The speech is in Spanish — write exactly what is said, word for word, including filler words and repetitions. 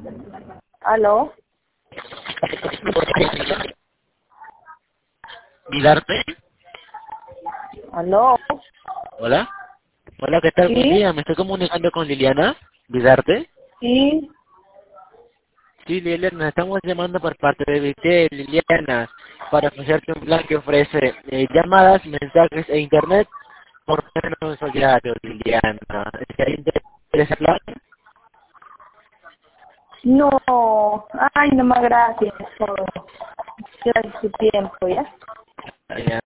¿Aló? ¿Vidarte? ¿Aló? Hola. Hola, ¿qué tal? Buen ¿Sí? día. Me estoy comunicando con Liliana. ¿Vidarte? ¿Sí? Sí, Liliana, estamos llamando por parte de Vitel, Liliana, para ofrecerte un plan que ofrece eh, llamadas, mensajes e internet por menos diario, Liliana. ¿Estaría interesado en plan? No. Ay, no más gracias por, gracias su tiempo, ¿ya?